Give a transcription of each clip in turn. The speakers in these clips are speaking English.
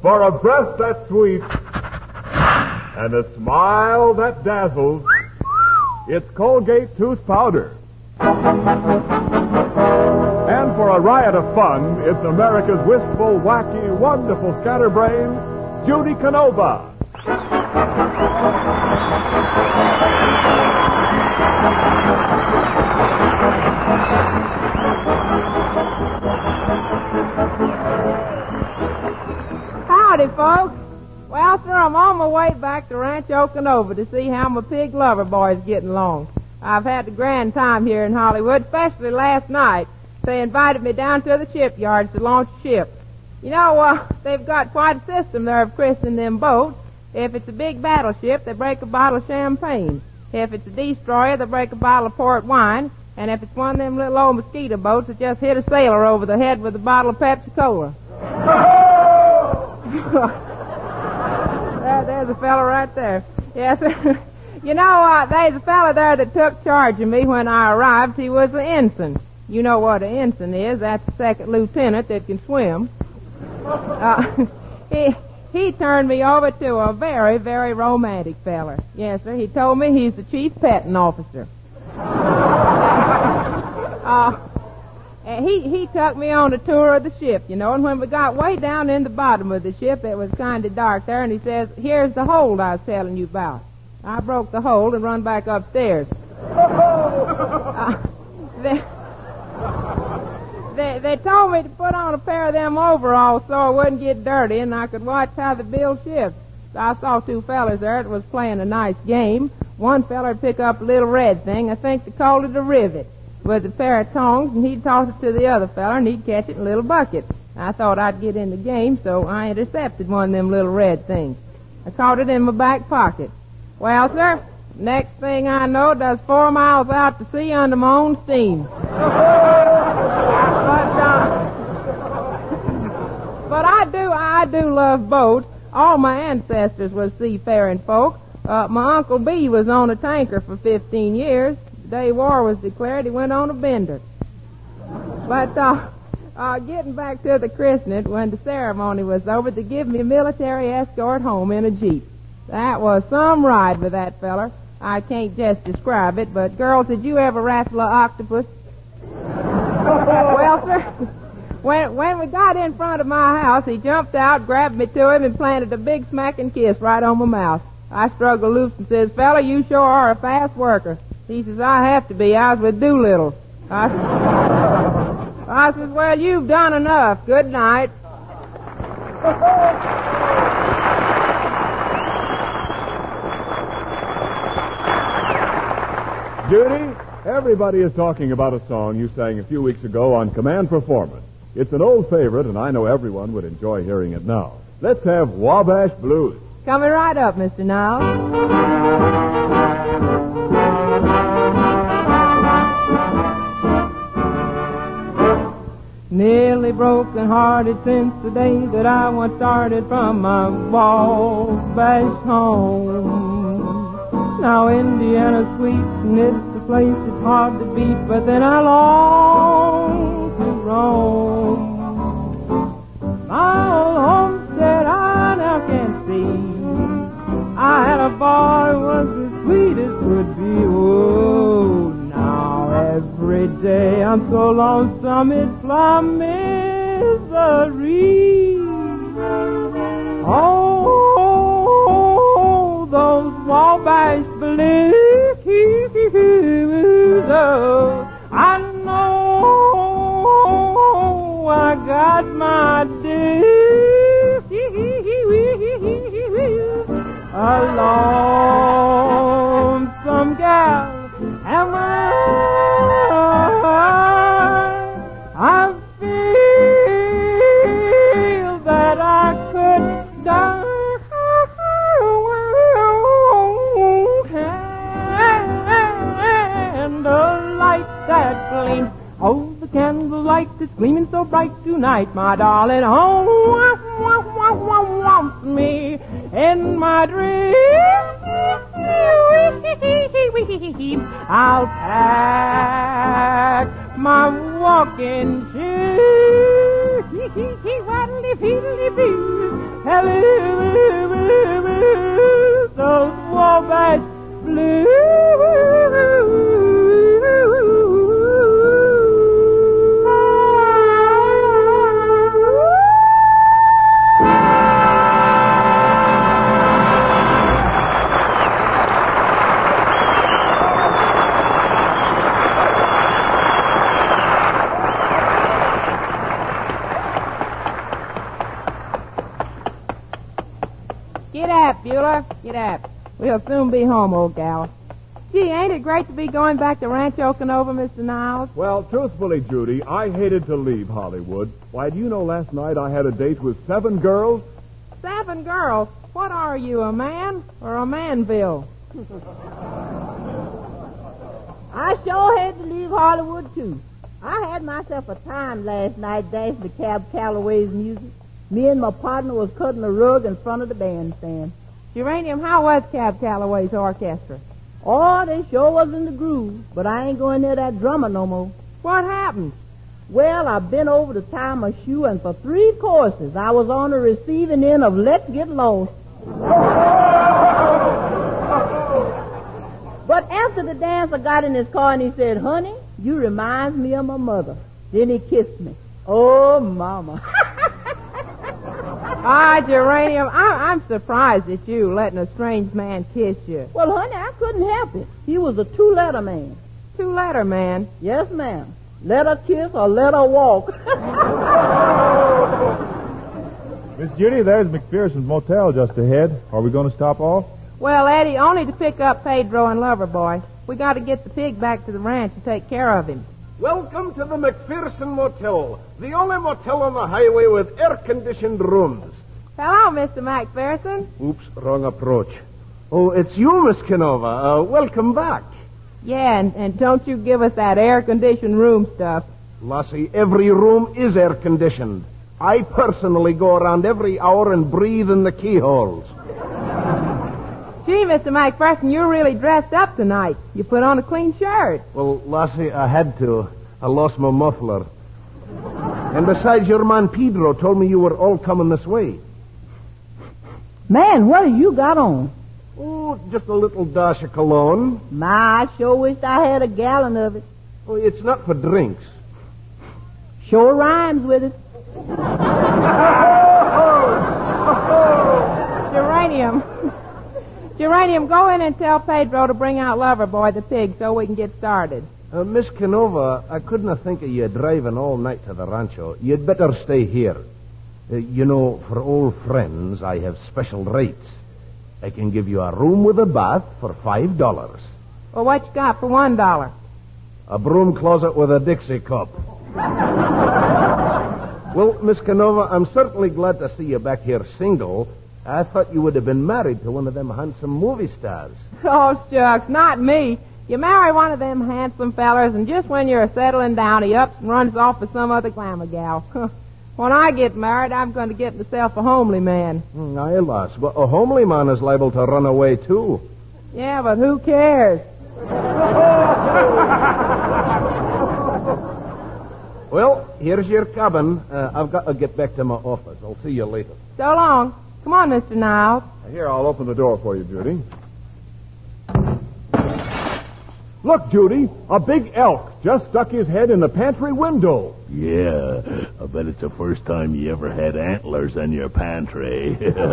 For a breath that's sweet and a smile that dazzles, it's Colgate Tooth Powder. And for a riot of fun, it's America's wistful, wacky, wonderful scatterbrain, Judy Canova. Howdy, folks. Well, sir, I'm on my way back to Rancho Canova to see how my pig lover boy's getting along. I've had a grand time here in Hollywood, especially last night. They invited me down to the shipyards to launch a ship. You know, they've got quite a system there of christening them boats. If it's a big battleship, they break a bottle of champagne. If it's a destroyer, they break a bottle of port wine. And if it's one of them little old mosquito boats that just hit a sailor over the head with a bottle of Pepsi-Cola. There's a fella right there. Yes, sir. You know, there's a fella there that took charge of me when I arrived. He was an ensign. You know what an ensign is. That's a second lieutenant that can swim. He turned me over to a very, very romantic feller. Yes, sir. He told me he's the chief petting officer. He took me on a tour of the ship, you know, and when we got way down in the bottom of the ship, it was kind of dark there, and he says, here's the hold I was telling you about. I broke the hold and run back upstairs. They told me to put on a pair of them overalls so I wouldn't get dirty and I could watch how the bill shifts. So I saw two fellas there that was playing a nice game. One feller would pick up a little red thing, I think they called it a rivet, with a pair of tongs, and he'd toss it to the other feller, and he'd catch it in a little bucket. I thought I'd get in the game, so I intercepted one of them little red things. I caught it in my back pocket. Well, sir, next thing I know, does 4 miles out to sea under my own steam. But I do love boats. All my ancestors was seafaring folk. My Uncle B was on a tanker for 15 years. The day war was declared, he went on a bender. But getting back to the christening, when the ceremony was over, they give me a military escort home in a Jeep. That was some ride with that feller. I can't just describe it, but girls, did you ever raffle an octopus? Well, sir, when we got in front of my house, he jumped out, grabbed me to him, and planted a big smacking kiss right on my mouth. I struggled loose and says, fella, you sure are a fast worker. He says, I have to be. I was with Doolittle. I says, well, you've done enough. Good night. Judy, everybody is talking about a song you sang a few weeks ago on Command Performance. It's an old favorite, and I know everyone would enjoy hearing it now. Let's have Wabash Blues. Coming right up, Mr. Niles. Nearly broken-hearted since the day that I once started from my Wabash home. Now Indiana's sweet and it's a place that's hard to beat, but then I long to roam. My old homestead I now can see. I had a boy who was as sweet as could be. Oh, now every day I'm so lonesome it's my misery. Oh, those Wabash Blues. Oh, I know I got my due. A lonesome gal am I. I feel that I could die. That gleams, oh, the candlelight is gleaming so bright tonight, my darling. Oh, wants me in my dreams. I'll pack my walking shoes Those Wabash Blues. Get up, Beulah. Get up. We'll soon be home, old gal. Gee, ain't it great to be going back to Rancho Canova, Mr. Niles? Well, truthfully, Judy, I hated to leave Hollywood. Why, do you know last night I had a date with 7 girls? 7 girls? What are you, a man or a manville? I sure had to leave Hollywood, too. I had myself a time last night dancing to Cab Calloway's music. Me and my partner was cutting a rug in front of the bandstand. Geranium, how was Cab Calloway's orchestra? Oh, they sure was in the groove, but I ain't going near that drummer no more. What happened? Well, I've been over to tie my shoe, and for 3 courses, I was on the receiving end of Let's Get Lost. But after the dance, I got in his car, and he said, "Honey, you reminds me of my mother." Then he kissed me. Oh, Mama. Ah, Geranium, I'm surprised at you letting a strange man kiss you. Well, honey, I couldn't help it. He was a 2-letter man. 2-letter man? Yes, ma'am. Let her kiss or let her walk. Miss Judy, there's McPherson's Motel just ahead. Are we going to stop off? Well, Eddie, only to pick up Pedro and Loverboy. We got to get the pig back to the ranch and take care of him. Welcome to the McPherson Motel, the only motel on the highway with air-conditioned rooms. Hello, Mr. McPherson. Oops, wrong approach. Oh, it's you, Miss Canova. Welcome back. Yeah, and don't you give us that air-conditioned room stuff. Lassie, every room is air-conditioned. I personally go around every hour and breathe in the keyholes. Gee, Mr. McPherson, you're really dressed up tonight. You put on a clean shirt. Well, Lassie, I had to. I lost my muffler. And besides, your man Pedro told me you were all coming this way. Man, what have you got on? Oh, just a little dash of cologne. My, I sure wished I had a gallon of it. Oh, it's not for drinks. Sure rhymes with it. Geranium, go in and tell Pedro to bring out Loverboy the pig so we can get started. Miss Canova, I couldn't think of you driving all night to the rancho. You'd better stay here. You know, for old friends, I have special rates. I can give you a room with a bath for $5. Well, what you got for $1? A broom closet with a Dixie cup. Well, Miss Canova, I'm certainly glad to see you back here single. I thought you would have been married to one of them handsome movie stars. Oh, shucks, not me. You marry one of them handsome fellers, and just when you're settling down, he ups and runs off with some other glamour gal. When I get married, I'm going to get myself a homely man. Aye, lass, but a homely man is liable to run away, too. Yeah, but who cares? Well, here's your cabin. I've got to get back to my office. I'll see you later. So long. Come on, Mr. Niles. Here, I'll open the door for you, Judy. Look, Judy, a big elk just stuck his head in the pantry window. Yeah, I bet it's the first time you ever had antlers in your pantry.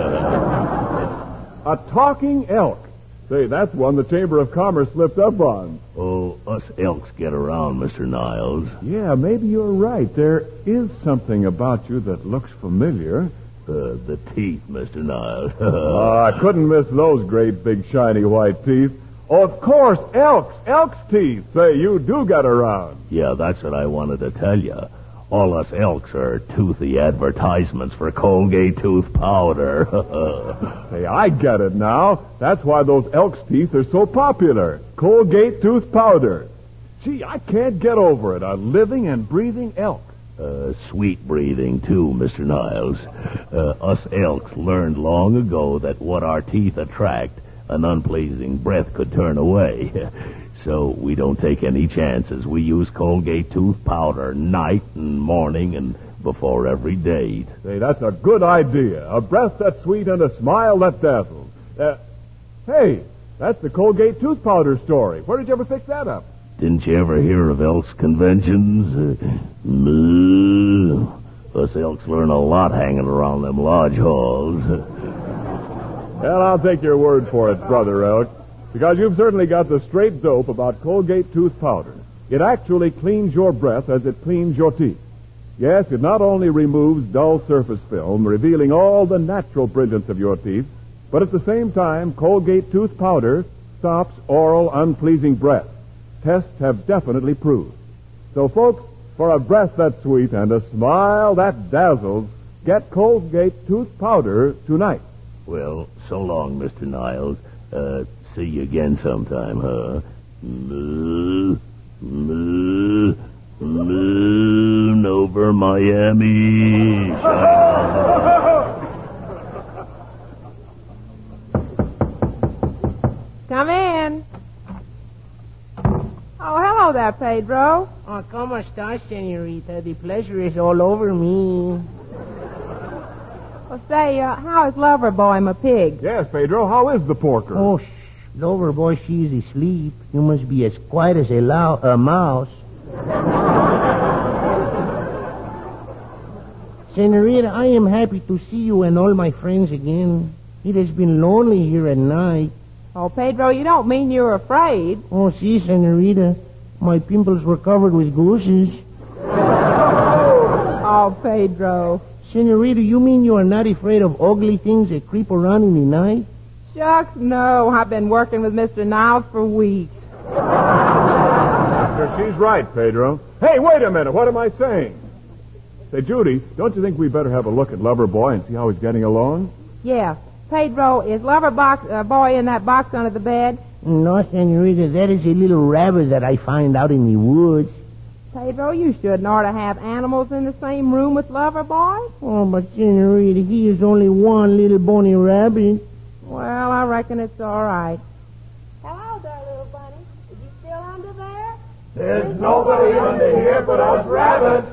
A talking elk. Say, that's one the Chamber of Commerce slipped up on. Oh, us elks get around, Mr. Niles. Yeah, maybe you're right. There is something about you that looks familiar. The teeth, Mr. Niles. I couldn't miss those great big shiny white teeth. Oh, of course, elk's teeth. Say, you do get around. Yeah, that's what I wanted to tell you. All us elks are toothy advertisements for Colgate tooth powder. Hey, I get it now. That's why those elk's teeth are so popular. Colgate tooth powder. Gee, I can't get over it. A living and breathing elk. Sweet breathing, too, Mr. Niles. Us elks learned long ago that what our teeth attract, an unpleasing breath could turn away. So we don't take any chances. We use Colgate tooth powder night and morning and before every date. Say, that's a good idea. A breath that's sweet and a smile that dazzles. Hey, that's the Colgate tooth powder story. Where did you ever pick that up? Didn't you ever hear of Elks conventions? Us Elks learn a lot hanging around them lodge halls. Well, I'll take your word for it, Brother Elk, because you've certainly got the straight dope about Colgate tooth powder. It actually cleans your breath as it cleans your teeth. Yes, it not only removes dull surface film, revealing all the natural brilliance of your teeth, but at the same time, Colgate tooth powder stops oral unpleasing breath. Tests have definitely proved. So, folks, for a breath that's sweet and a smile that dazzles, get Colgate tooth powder tonight. Well, so long, Mr. Niles. See you again sometime, huh? Moon over Miami. Come in. Oh, hello there, Pedro. Oh, ¿cómo estás, señorita? The pleasure is all over me. Well, say, how is Loverboy, my pig? Yes, Pedro, how is the porker? Oh, shh. Loverboy, she's asleep. You must be as quiet as a mouse. Senorita, I am happy to see you and all my friends again. It has been lonely here at night. Oh, Pedro, you don't mean you're afraid. Oh, si, senorita. My pimples were covered with gooses. Oh, Pedro. Senorita, you mean you are not afraid of ugly things that creep around in the night? Shucks, no. I've been working with Mr. Niles for weeks. Sure, she's right, Pedro. Hey, wait a minute. What am I saying? Say, Judy, don't you think we better have a look at Loverboy and see how he's getting along? Yeah. Pedro, is Loverboy in that box under the bed? No, senorita, that is a little rabbit that I find out in the woods. Pedro, you shouldn't ought to have animals in the same room with Loverboy. Oh, but senorita, he is only one little bony rabbit. Well, I reckon it's all right. Hello there, little bunny. Is you still under there? There's nobody under here but us rabbits.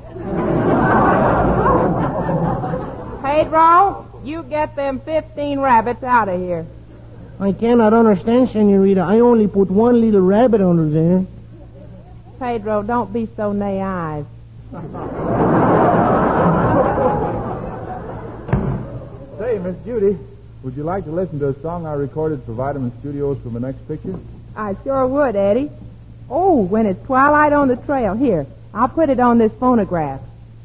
Pedro, you get them 15 rabbits out of here. I cannot understand, senorita. I only put one little rabbit under there. Pedro, don't be so naive. Say, Miss Judy, would you like to listen to a song I recorded for Vitamin Studios for my next picture? I sure would, Eddie. Oh, when it's twilight on the trail. Here, I'll put it on this phonograph.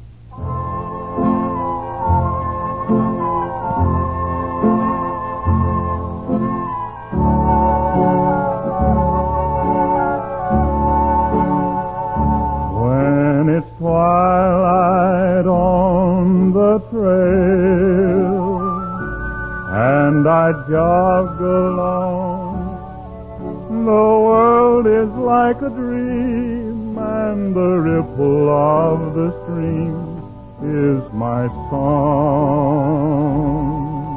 When it's twilight on the trail and I jog along, the world is like a dream and the ripple of the stream is my song.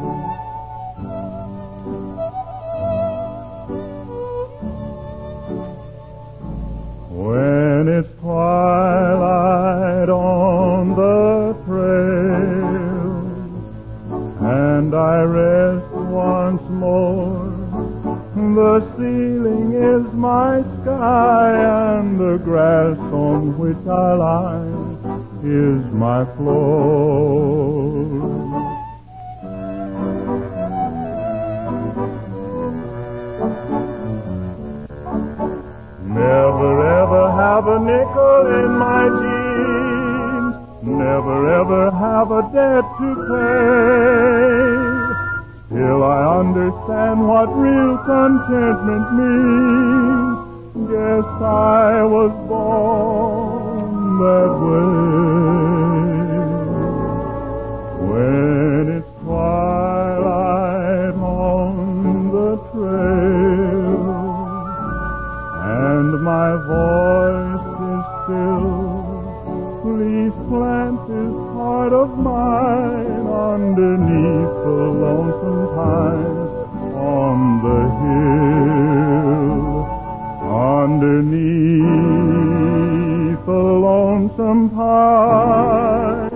When it's twilight on the trail and I rest once more, the ceiling is my sky and the grass on which I lie is my floor. Never ever have a nickel in my jeans, never ever have a debt to pay. Still I understand what real contentment means. Guess I was born that way. When it's twilight on the trail and my voice is still, please plant this heart of mine underneath the lonesome pines on the hill, underneath the lonesome pines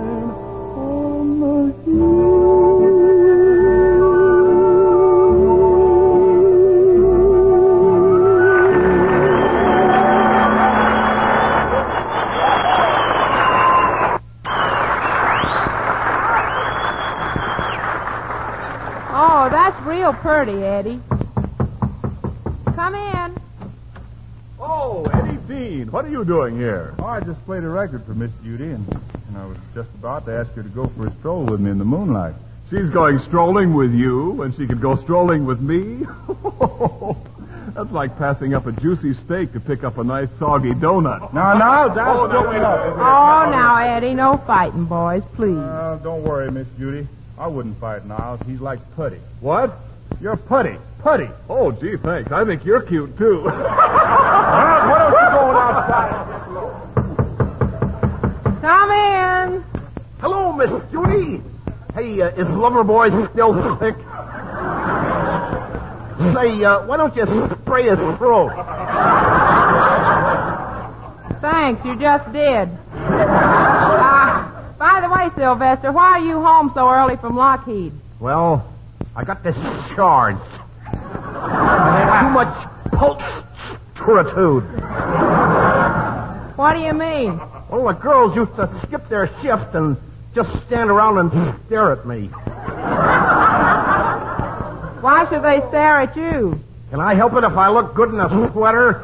Oh, that's real pretty, Eddie. Come in. Oh, Eddie Dean, what are you doing here? Oh, I just played a record for Miss Judy, and I was just about to ask her to go for a stroll with me in the moonlight. She's going strolling with you, and she could go strolling with me? That's like passing up a juicy steak to pick up a nice soggy donut. No, just wait a minute. Oh, now, Eddie, no fighting, boys, please. Don't worry, Miss Judy. I wouldn't fight Niles. He's like Putty. What? You're Putty. Putty. Oh, gee, thanks. I think you're cute, too. Why don't you go outside? Come in. Hello, Miss Judy. Hey, is Loverboy still sick? Say, why don't you spray his throat? Thanks, you just did. By the way, Sylvester, why are you home so early from Lockheed? Well, I got this charge. I had too much pulse-turitude. What do you mean? Well, the girls used to skip their shift and just stand around and stare at me. Why should they stare at you? Can I help it if I look good in a sweater?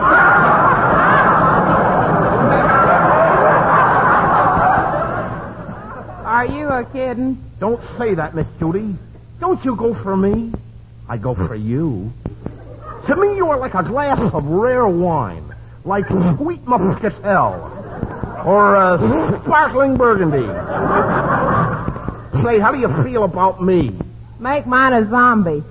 Are you a kiddin'? Don't say that, Miss Judy. Don't you go for me. I go for you. To me, you are like a glass of rare wine, like sweet muscatel or sparkling burgundy. Say, how do you feel about me? Make mine a zombie.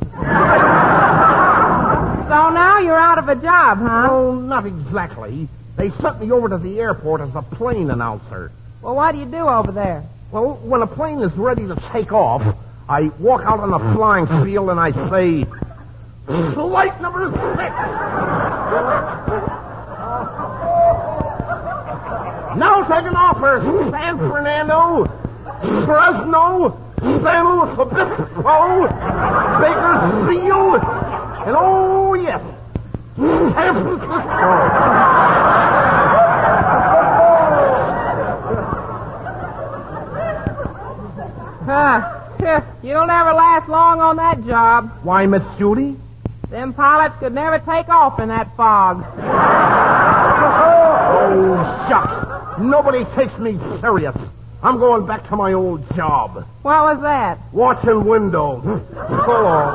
So now you're out of a job, huh? Oh, not exactly. They sent me over to the airport as a plane announcer. Well, what do you do over there? Well, when a plane is ready to take off, I walk out on the flying field and I say, "Flight number 6. Now taking off for San Fernando, Fresno, San Luis Obispo, Bakersfield, and oh yes, San Francisco." You'll never last long on that job. Why, Miss Judy? Them pilots could never take off in that fog. Oh, shucks. Nobody takes me serious. I'm going back to my old job. What was that? Washing windows. So long.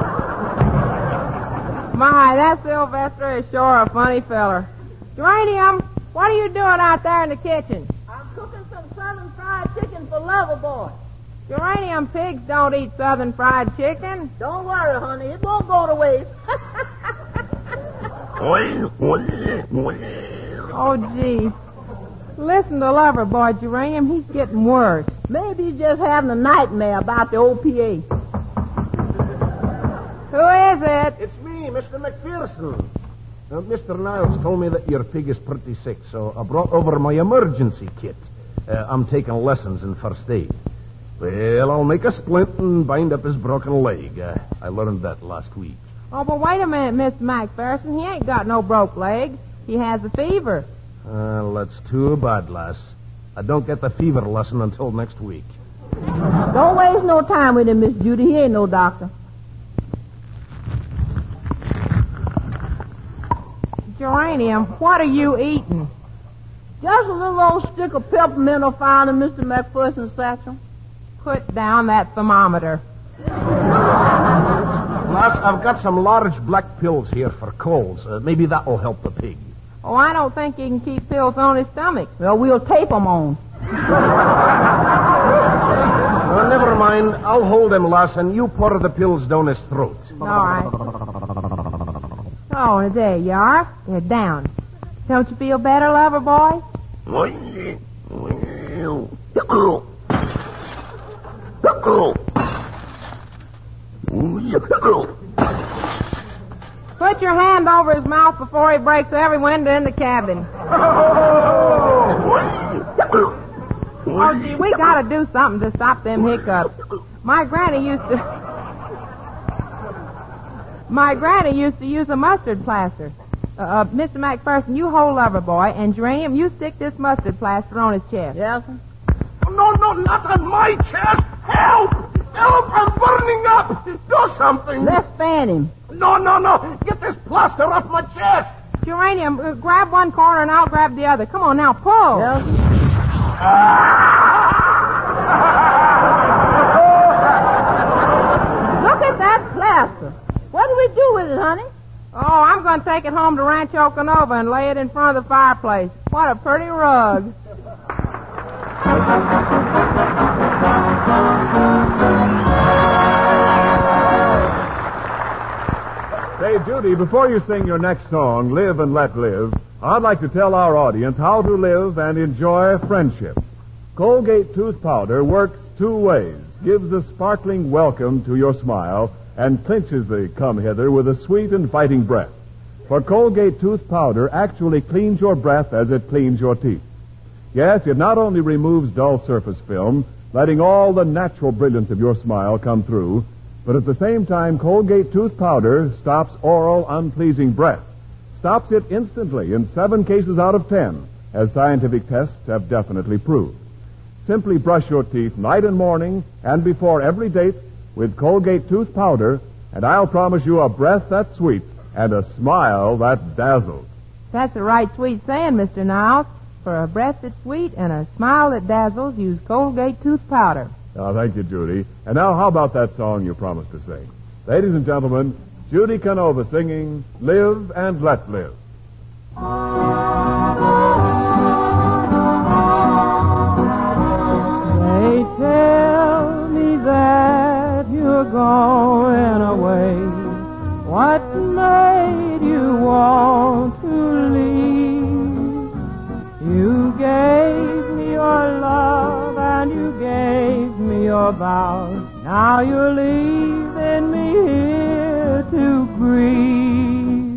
My, that Sylvester is sure a funny feller. Geranium, what are you doing out there in the kitchen? I'm cooking some southern fried chicken for Loverboy. Geranium, pigs don't eat southern fried chicken. Don't worry, honey. It won't go to waste. Oh, gee. Listen to Loverboy, Geranium. He's getting worse. Maybe he's just having a nightmare about the OPA. Who is it? It's me, Mr. McPherson. Mr. Niles told me that your pig is pretty sick, so I brought over my emergency kit. I'm taking lessons in first aid. Well, I'll make a splint and bind up his broken leg. I learned that last week. Oh, but wait a minute, Mr. McPherson. He ain't got no broke leg. He has a fever. That's too bad, lass. I don't get the fever lesson until next week. Don't waste no time with him, Miss Judy. He ain't no doctor. Geranium, what are you eating? Just a little old stick of peppermint I found in Mr. McPherson's satchel. Put down that thermometer. Lass, I've got some large black pills here for colds. Maybe that will help the pig. Oh, I don't think he can keep pills on his stomach. Well, we'll tape them on. Well, never mind. I'll hold him, lass, and you pour the pills down his throat. All right. Oh, there you are. They're down. Don't you feel better, Loverboy? Put your hand over his mouth before he breaks every window in the cabin. Oh, gee, we gotta do something to stop them hiccups. My granny used to use a mustard plaster. Mr. McPherson, you hold Loverboy, and Geranium, you stick this mustard plaster on his chest. Yes, sir? No, not on my chest! Help! Help! I'm burning up! Do something. Let's fan him. No. Get this plaster off my chest. Geranium, grab one corner and I'll grab the other. Come on now, pull. Well, look at that plaster. What do we do with it, honey? Oh, I'm going to take it home to Rancho Canova and lay it in front of the fireplace. What a pretty rug. Say, Judy, before you sing your next song, Live and Let Live, I'd like to tell our audience how to live and enjoy friendship. Colgate Tooth Powder works two ways, gives a sparkling welcome to your smile, and clinches the come hither with a sweet and biting breath. For Colgate Tooth Powder actually cleans your breath as it cleans your teeth. Yes, it not only removes dull surface film, letting all the natural brilliance of your smile come through, but at the same time, Colgate Tooth Powder stops oral unpleasing breath. Stops it instantly in 7 cases out of 10, as scientific tests have definitely proved. Simply brush your teeth night and morning and before every date with Colgate Tooth Powder, and I'll promise you a breath that's sweet and a smile that dazzles. That's the right sweet saying, Mr. Niles. For a breath that's sweet and a smile that dazzles, use Colgate Tooth Powder. Oh, thank you, Judy. And now, how about that song you promised to sing? Ladies and gentlemen, Judy Canova singing Live and Let Live. They tell me that you're going away. What made you want to leave? You gave me your love and you gave me your vows. Now you're leaving me here to grieve.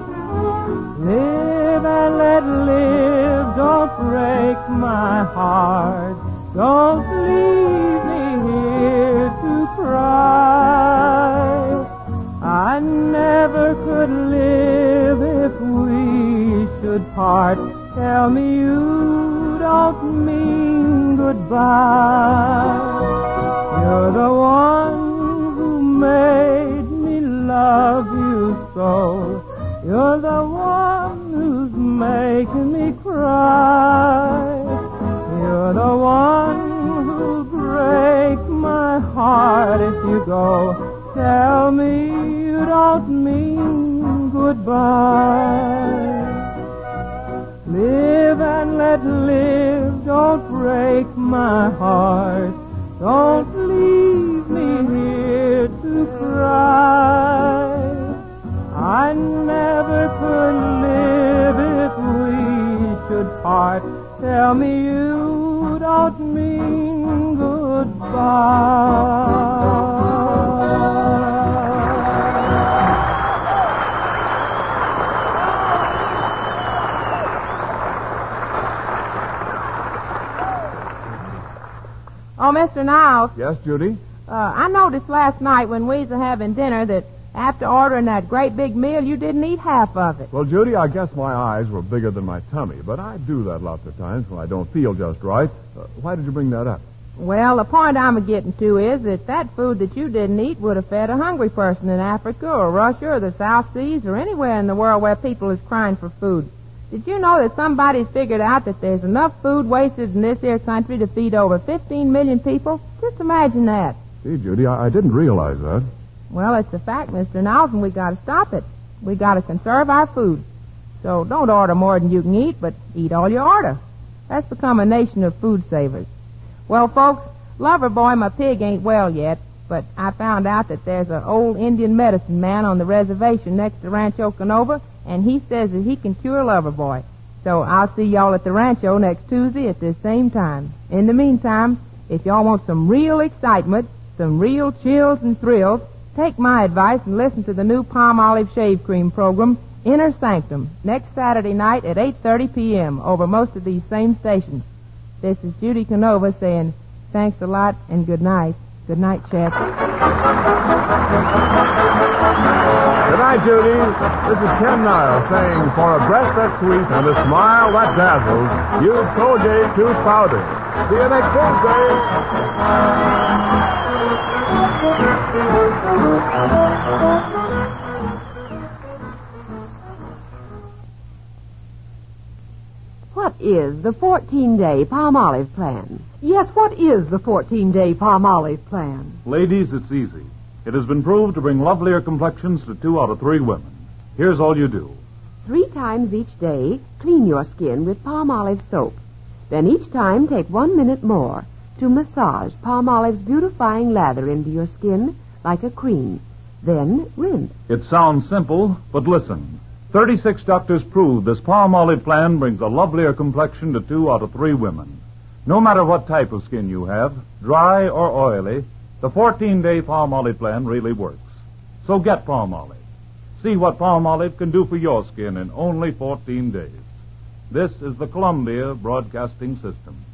Live and let live, don't break my heart. Don't leave me here to cry. I never could live if we should part. Tell me you don't mean goodbye. You're the one who made me love you so. You're the one who's making me cry. You're the one who'll break my heart if you go. Tell me you don't mean goodbye. Live and let live, don't break my heart. Don't leave me here to cry. I never could live if we should part. Tell me you don't mean goodbye. Oh, Mr. Niles. Yes, Judy? I noticed last night when we was having dinner that after ordering that great big meal, you didn't eat half of it. Well, Judy, I guess my eyes were bigger than my tummy, but I do that lots of times when I don't feel just right. Why did you bring that up? Well, the point I'm getting to is that food that you didn't eat would have fed a hungry person in Africa or Russia or the South Seas or anywhere in the world where people is crying for food. Did you know that somebody's figured out that there's enough food wasted in this here country to feed over 15 million people? Just imagine that. Gee, Judy, I didn't realize that. Well, it's a fact, Mr. Niles, and we got to stop it. We got to conserve our food. So don't order more than you can eat, but eat all you order. Let's become a nation of food savers. Well, folks, Loverboy, my pig, ain't well yet, but I found out that there's an old Indian medicine man on the reservation next to Rancho Canova, and he says that he can cure Loverboy. So I'll see y'all at the Rancho next Tuesday at this same time. In the meantime, if y'all want some real excitement, some real chills and thrills, take my advice and listen to the new Palm Olive Shave Cream program, Inner Sanctum, next Saturday night at 8:30 p.m. over most of these same stations. This is Judy Canova saying thanks a lot and good night. Good night, Chet. Good night, Judy. This is Ken Niles saying, for a breath that's sweet and a smile that dazzles, use Colgate Tooth Powder. See you next Tuesday. What is the 14-day Palmolive plan? Yes, what is the 14-day Palmolive plan? Ladies, it's easy. It has been proved to bring lovelier complexions to 2 out of 3 women. Here's all you do. 3 times each day, clean your skin with Palmolive soap. Then each time take 1 minute more to massage Palmolive's beautifying lather into your skin like a cream. Then rinse. It sounds simple, but listen. 36 doctors prove this Palmolive plan brings a lovelier complexion to 2 out of 3 women. No matter what type of skin you have, dry or oily, the 14-day Palmolive plan really works. So get Palmolive. See what Palmolive can do for your skin in only 14 days. This is the Columbia Broadcasting System.